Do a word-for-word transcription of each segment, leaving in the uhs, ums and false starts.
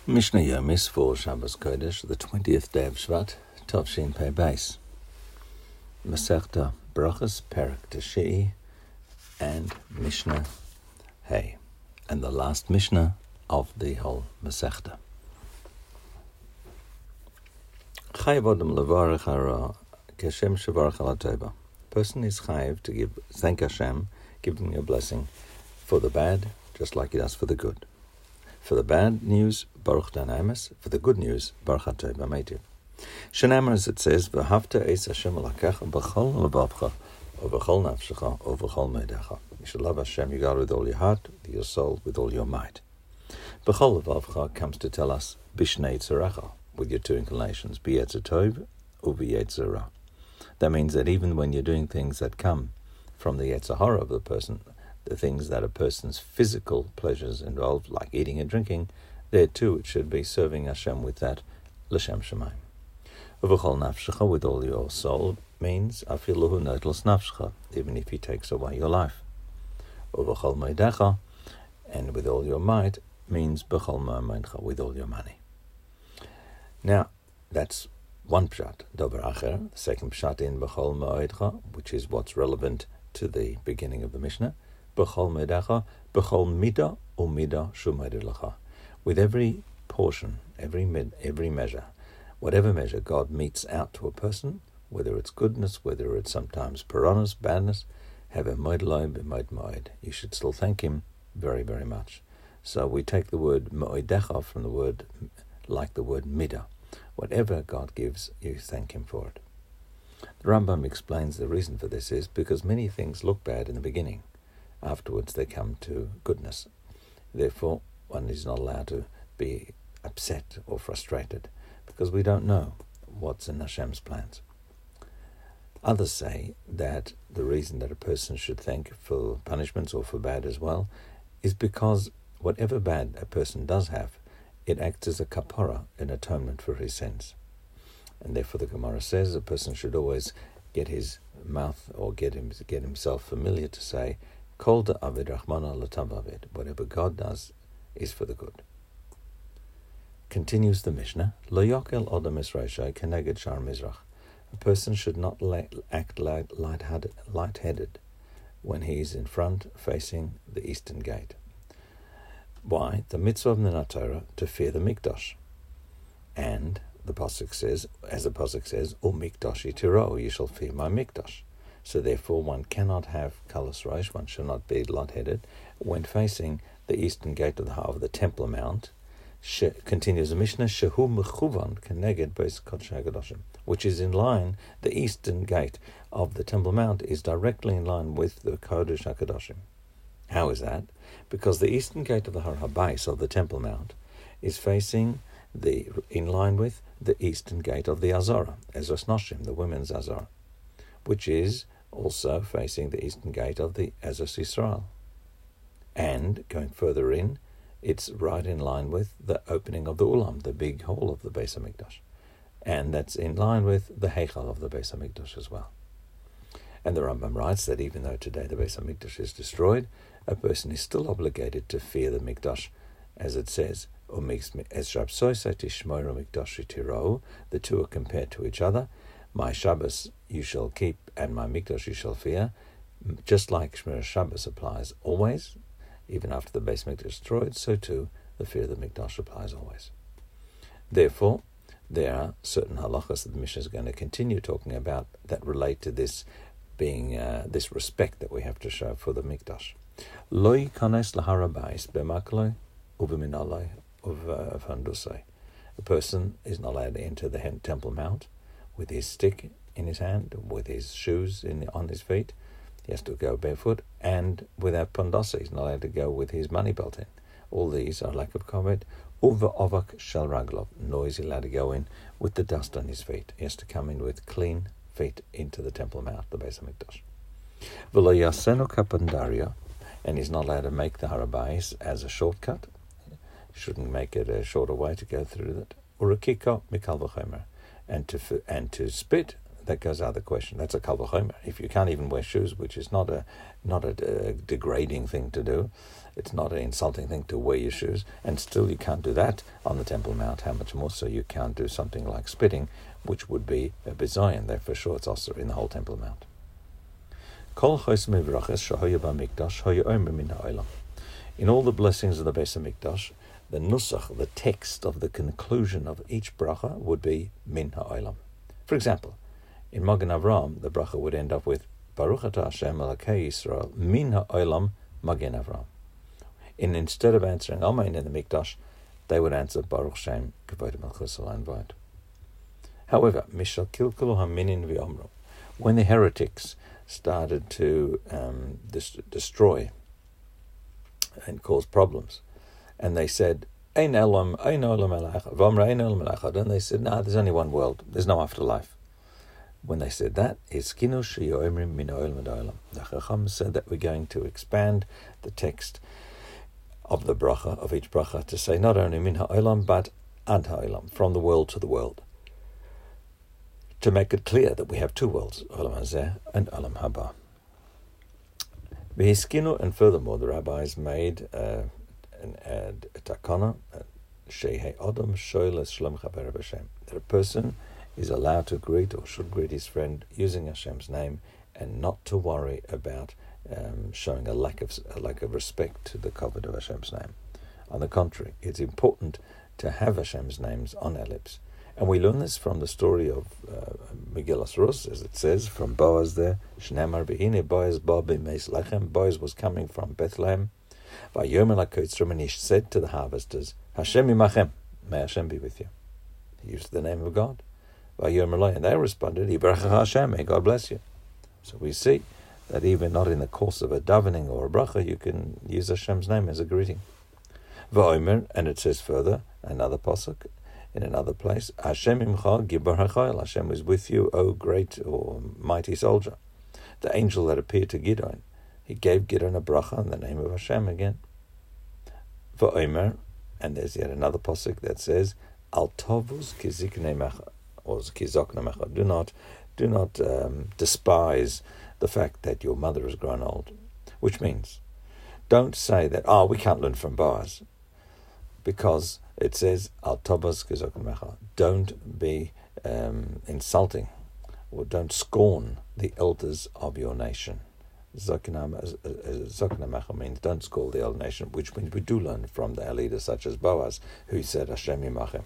Mishnah Yomis for Shabbos Kodesh, the twentieth day of Shvat, Tovshin Pei Beis. Masechta Brachos, Perek Teshii, and Mishnah Hey, and the last Mishnah of the whole Masechta. Chayav Adam levarech hara kashem shevarech al hatova. Person is chayav to give thank Hashem, give him a blessing for the bad, just like he does for the good. For the bad news, Baruch Danamas. For the good news, Baruch Atoi B'Meitiv. Shenamar, as it says, V'havta es Hashem alakecha b'chol levavcha, o v'chol nafshecha, o v'chol meidecha. You should love Hashem, you God, with all your heart, with your soul, with all your might. B'chol levavcha comes to tell us, Bishnei tzerecha, with your two inclinations, b'yetzer tov, or b'yetzer ra. That means that even when you're doing things that come from the yetzer hara of the person, the things that a person's physical pleasures involved, like eating and drinking, there too it should be serving Hashem with that, l'shem shemaim. Uv'chol nafshecha, with all your soul, means afiluhu notlos nafshecha, even if he takes away your life. Uv'chol meidecha, and with all your might, means b'chol ma'amencha, with all your money. Now, that's one pshat. Dober acher, the second pshat in b'chol ma'oidcha, which is what's relevant to the beginning of the Mishnah. B'chol medacha, b'chol mida u mida shumedir lacha. With every portion, every med, every measure, whatever measure God meets out to a person, whether it's goodness, whether it's sometimes piranhas, badness, have a moed loy b'moed moed. You should still thank Him very, very much. So we take the word moedecha from the word, like the word mida. Whatever God gives, you thank Him for it. The Rambam explains the reason for this is because many things look bad in the beginning. Afterwards they come to goodness. Therefore, one is not allowed to be upset or frustrated because we don't know what's in Hashem's plans. Others say that the reason that a person should thank for punishments or for bad as well is because whatever bad a person does have, it acts as a kapara, an atonement for his sins. And therefore the Gemara says a person should always get his mouth or get him get himself familiar to say, Kol da'avid Rahmana l'tav avid. Whatever God does is for the good. Continues the Mishnah, Lo yokel odam isra'ishay keneged shar mizrach. A person should not act light, light-headed, light-headed when he is in front facing the eastern gate. Why? The mitzvah of the Torah to fear the mikdash. And the pasuk says, as the pasuk says, O mikdashi tiro, you shall fear my mikdash. So therefore one cannot have kalas rosh, one should not be light-headed when facing the eastern gate of the of the Temple Mount. She, continues the Mishnah, Shehu mechuvan keneged beis kodesh hagadashim, which is in line, the eastern gate of the Temple Mount is directly in line with the Kodesh HaKadoshim. How is that? Because the eastern gate of the Har HaBais of the Temple Mount is facing the in line with the eastern gate of the Azara, Ezras Noshim, the women's Azara, which is also facing the eastern gate of the Ezras Yisrael. And going further in, it's right in line with the opening of the Ulam, the big hall of the Beis HaMikdash. And that's in line with the Heichal of the Beis HaMikdash as well. And the Rambam writes that even though today the Beis HaMikdash is destroyed, a person is still obligated to fear the Mikdash, as it says, the two are compared to each other. My Shabbos you shall keep, and my Mikdash you shall fear. Just like Shmir Shabbos applies always, even after the Beis Mikdash is destroyed, so too the fear of the Mikdash applies always. Therefore, there are certain halachas that the Mishnah is going to continue talking about that relate to this being uh, this respect that we have to show for the Mikdash. Lo yikanes lahar habayis b'makloi u'b'minaloi u'v'handusai. A person is not allowed to enter the Temple Mount with his stick in his hand, with his shoes in on his feet. He has to go barefoot, and without pandasa, he's not allowed to go with his money belt in. All these are lack of comment. Uva ovak shel raglov, nor is he allowed to go in with the dust on his feet. He has to come in with clean feet into the Temple Mount, the Beis HaMikdash. V'lo yasenu kapandaria, and he's not allowed to make the Har HaBais as a shortcut. He shouldn't make it a shorter way to go through that. Urakika mikal v'chomer, and to and to spit that goes out of the question. That's a kal v'chomer. If you can't even wear shoes, which is not a not a, a degrading thing to do, it's not an insulting thing to wear your shoes, and still you can't do that on the Temple Mount. How much more so you can't do something like spitting, which would be a bizayon. That for sure it's also in the whole Temple Mount. In all the blessings of the Beis HaMikdash, the nusach, the text of the conclusion of each bracha would be min ha'olam. For example, in Magen Avraham, the bracha would end up with Baruch atah Hashem Elokei Yisrael min ha'olam Magen Avraham. And instead of answering Amen in the Mikdash, they would answer Baruch Shem Kavod Malchus Alain Vayed. However, Mishal Kilkulu Haminin V'Omru, when the heretics started to um, dis- destroy and cause problems, and they said, Ein Elam, Ein Olam Elach, V'Omra Ein Olam Elach, and they said, no, there's only one world, there's no afterlife. When they said that, Hiskinu Sheyoimrim Min Olam Ad Olam. The Chacham said that we're going to expand the text of the bracha, of each bracha, to say not only Min Ha'olam, but Ad Ha'olam, from the world to the world, to make it clear that we have two worlds, Olam Hazeh and Olam Haba. V'hiskinu, and furthermore, the rabbis made uh, an ad takana, Shehei Adam Shoyles Shalom Chaber Hashem, that a person is allowed to greet or should greet his friend using Hashem's name, and not to worry about um, showing a lack of a lack of respect to the kavod of Hashem's name. On the contrary, it's important to have Hashem's names on our lips. And we learn this from the story of uh, Megillas Rus, as it says, from Boaz there. Shneimar B'hine Boaz ba b'meis lechem. Boaz was coming from Bethlehem. Vayomer lakotzrim, and he said to the harvesters, Hashem imachem, may Hashem be with you. He used the name of God. Vayomer lo, and they responded, Yivarechecha Hashem, may God bless you. So we see that even not in the course of a davening or a bracha, you can use Hashem's name as a greeting. Vayomer, and it says further, another pasuk, in another place, Hashem imcha gibar hachayil, Hashem is with you, O great or mighty soldier. The angel that appeared to Gideon, he gave Gideon a bracha in the name of Hashem again. V'omer, and there's yet another pasuk that says, Al tovus kiziknei mecha, or kizoknei mecha. Do not, do not um, despise the fact that your mother has grown old. Which means, don't say that, oh, we can't learn from Boaz, because it says, Al tovus kizoknei mecha. Don't be um, insulting, or don't scorn the elders of your nation. Zokna mecha means don't scorn the elder nation, which means we do learn from their leaders such as Boaz, who said Hashem yimachem.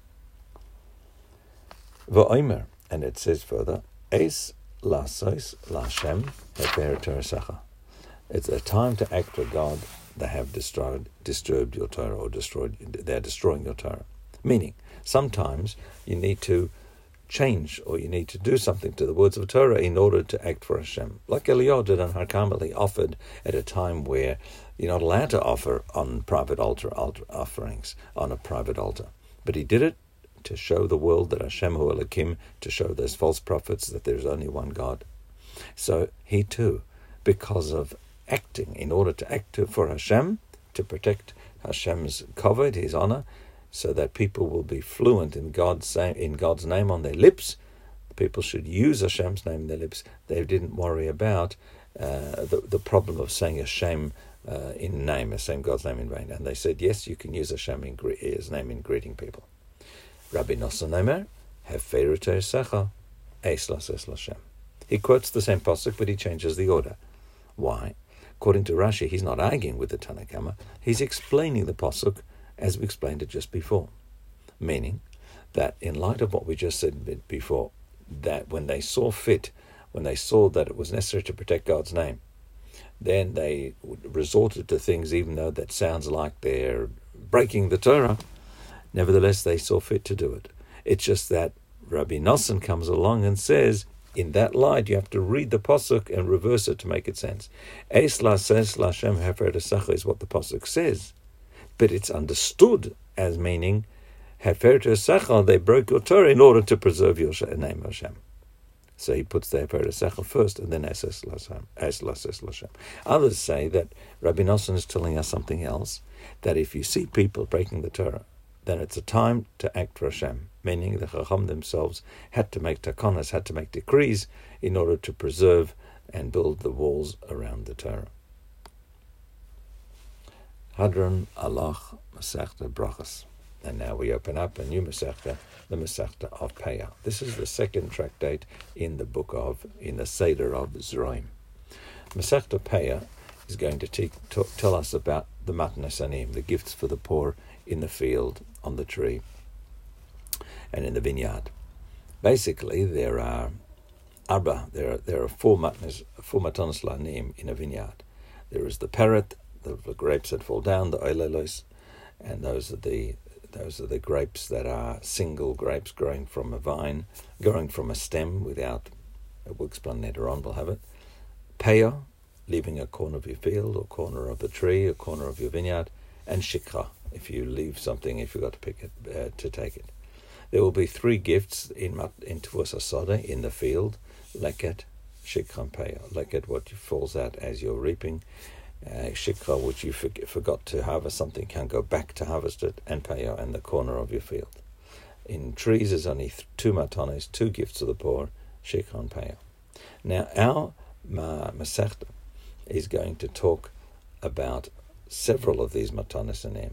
V'omer, and it says further, Es lasos laShem hefer teresecha. It's a time to act for God. They have destroyed, disturbed your Torah, or destroyed. They're destroying your Torah. Meaning, sometimes you need to change, or you need to do something to the words of Torah in order to act for Hashem. Like Eliyahu did on Har Carmel, he offered at a time where you're not allowed to offer on private altar, altar offerings on a private altar. But he did it to show the world that Hashem hu Elokim, to show those false prophets that there's only one God. So he too, because of acting, in order to act for Hashem, to protect Hashem's kavod, his honor, so that people will be fluent in God's in God's name on their lips. People should use Hashem's name in their lips. They didn't worry about uh, the the problem of saying Hashem uh, in name, saying God's name in vain. And they said, yes, you can use Hashem in his name in greeting people. Rabbi Nosson Omer, Heferu Teresecha, Eis Lases Lashem. He quotes the same pasuk, but he changes the order. Why? According to Rashi, he's not arguing with the Tanna Kama. He's explaining the pasuk as we explained it just before. Meaning that in light of what we just said before, that when they saw fit, when they saw that it was necessary to protect God's name, then they resorted to things, even though that sounds like they're breaking the Torah, nevertheless they saw fit to do it. It's just that Rabbi Nosson comes along and says, in that light, you have to read the pasuk and reverse it to make it sense. Eis lases lashem hefer teresecha is what the pasuk says, but it's understood as meaning hefer teresecha, they broke your Torah in order to preserve your name Hashem. So he puts the hefer teresecha first, and then es lases lashem. Others say that Rabbi Nosson is telling us something else, that if you see people breaking the Torah, then it's a time to act for Hashem, meaning the Chacham themselves had to make takonas, had to make decrees in order to preserve and build the walls around the Torah. Hadran Alach Masechta Brachas. And now we open up a new Masechta, the Masechta of Peah. This is the second tractate in the book of, in the Seder of Zeraim. Masechta Peah is going to te- t- tell us about the Matnas Anim, the gifts for the poor in the field, on the tree, and in the vineyard. Basically, there are arba, there are, there are four matnas, four matanos lanim in a vineyard. There is the parrot, the, the grapes that fall down, the oilelos, and those are the those are the grapes that are single grapes growing from a vine, growing from a stem without, we'll explain later on, we'll have it. Peah, leaving a corner of your field or corner of a tree, a corner of your vineyard, and shikha, if you leave something, if you got to pick it, uh, to take it. There will be three gifts in in Tavus Asada, in the field, leket, shikha, and peah. Leket, what falls out as you're reaping, uh, shikha, which you for, forgot to harvest, something can go back to harvest it, and peah, and the corner of your field. In trees, there's only two matanos, two gifts to the poor, shikha and peah. Now, our ma, Masechta is going to talk about several of these matanos anim,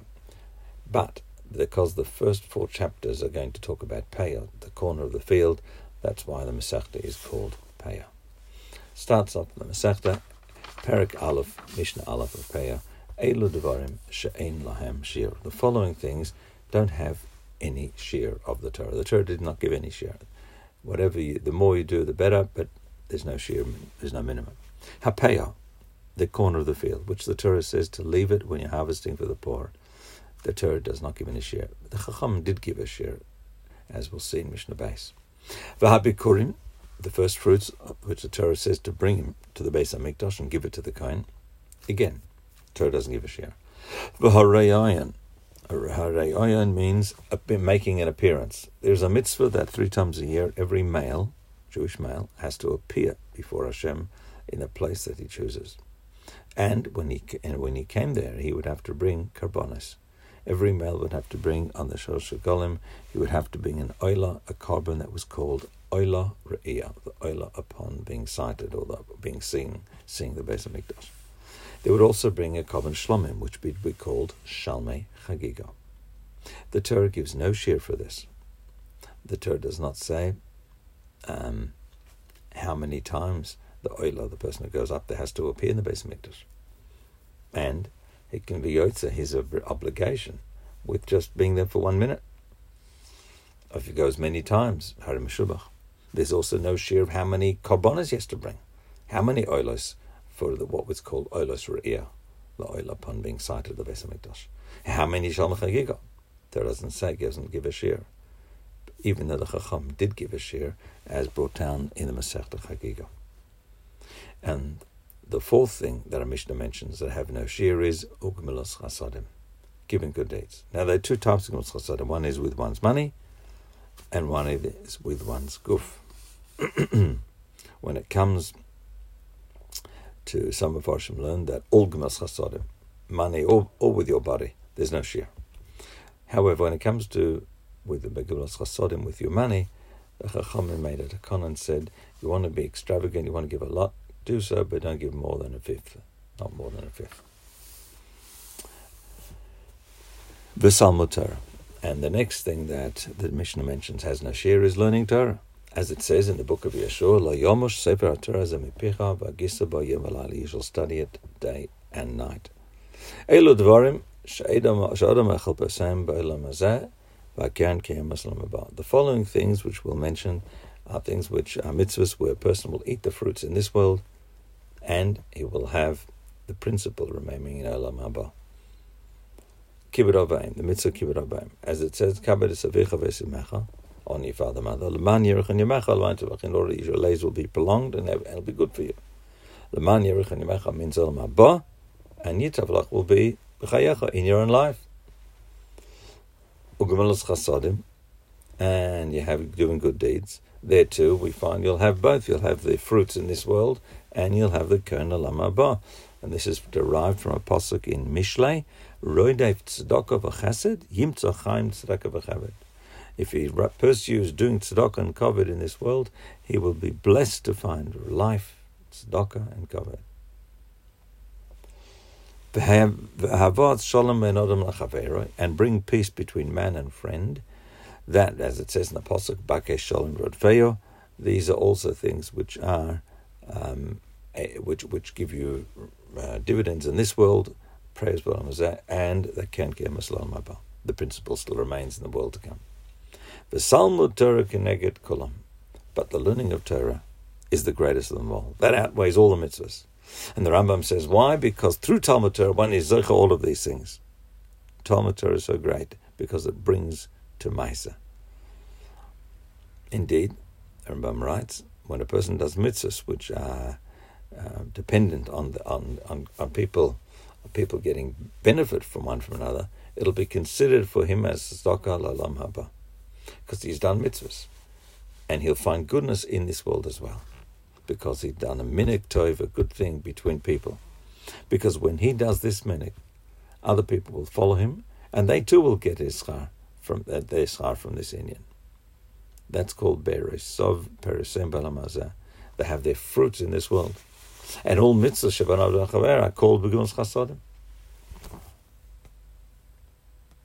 but because the first four chapters are going to talk about Peah, the corner of the field, that's why the Masechta is called Peah. Starts off the Masechta, Perek Aleph, Mishnah Aleph of Peah, Eilu Devarim she'ein lahem shir. The following things don't have any shir of the Torah. The Torah did not give any shir. Whatever you, the more you do, the better, but there's no shir, there's no minimum. HaPeah, the corner of the field, which the Torah says to leave it when you're harvesting for the poor. The Torah does not give any share. The Chacham did give a share, as we'll see in Mishnah Beis. V'habikurim, the first fruits, which the Torah says to bring him to the Beis HaMikdash and give it to the Kohen. Again, the Torah doesn't give a share. V'hareyayin, hareyayin means making an appearance. There's a mitzvah that three times a year, every male, Jewish male, has to appear before Hashem in a place that he chooses. And when he and when he came there, he would have to bring karbonos. Every male would have to bring on the Shalosh Golim, he would have to bring an oila, a carbon that was called oila re'iyah, the oila upon being sighted or the, being seen, seeing the Beis HaMikdash. They would also bring a carbon shlomim, which would be called shalmei chagiga. The Torah gives no shir for this. The Torah does not say um, how many times the oila, the person who goes up there, has to appear in the Beis HaMikdash. And it can be yotze his obligation with just being there for one minute. If he goes many times, harim shubach. There's also no share of how many karbonos he has to bring. How many oilos for the, what was called oilos re'iyah, the oil upon being sighted at the Beis HaMikdash. How many shalmei chagiga? There doesn't say, doesn't give a share. Even though the Chacham did give a share, as brought down in the Masechta Chagiga. And the fourth thing that our Mishnah mentions that have no shir is ugmilos chasadim, giving good deeds. Now there are two types of ugmilos chasadim. One is with one's money, and one is with one's guf. When it comes to some of Hashem learn that all ugmilos chasadim, money or, or with your body, there's no shir. However, when it comes to with the ugmilos chasadim with your money, the Chacham made a takon and said, you want to be extravagant, you want to give a lot, do so, but don't give more than a fifth. Not more than a fifth. V'salmud Torah. And the next thing that the Mishnah mentions has no share is learning Torah. As it says in the book of Yeshua, Lo yomosh sefer HaTorah zemipicha v'agisa bo yom v'layli. You shall study it day and night. Elu dvarim she'adam echel pesem ba'olam hazeh v'akern k'yem maslam haba. The following things which we'll mention are things which are mitzvahs where a person will eat the fruits in this world, and he will have the principle remaining in Olam Haba. Kibbud Avayim, the mitzvah Kibbud Avayim. As it says, Kabed Savicha Vesimecha, on your father, mother, Leman Yerich and Yemecha, Leman Tevach, in order that your days will be prolonged and it'll be good for you. Leman Yerich and Yemecha means Olam Haba, and Yitavlach will be B'chayecha, in your own life. Ugemelos Chasadim, and you have doing good deeds. There too, we find you'll have both. You'll have the fruits in this world, and you'll have the Kohen Olam Haba. And this is derived from a pasuk in Mishlei, Roidev tzedakah v'chesed, yimtza chaim tzedakah v'chaved. If he pursues doing tzedakah and kavod in this world, he will be blessed to find life, tzedakah and kavod. And bring peace between man and friend. That, as it says in the pasuk, Bakesh Shalom Rodfeyo, these are also things which are um, which which give you uh, dividends in this world, praise and they can't get Maslam Mabal. The principle still remains in the world to come. The Salmud Torah Keneged Kulam, but the learning of Torah is the greatest of them all. That outweighs all the mitzvahs. And the Rambam says, why? Because through Talmud Torah, one is zocha all of these things. Talmud Torah is so great because it brings to Maisa. Indeed, the Rambam writes, when a person does mitzvahs which are uh, dependent on, the, on on on people, people getting benefit from one from another, it'll be considered for him as tzedakah l'olam haba, because he's done mitzvahs, and he'll find goodness in this world as well, because he's done a minik tov, a good thing between people. Because when he does this minik, other people will follow him, and they too will get his schar from uh, their schar from this Indian. That's called beresov peresem balamazah. They have their fruits in this world, and all mitzvahs shabanav are called begunos chasadim.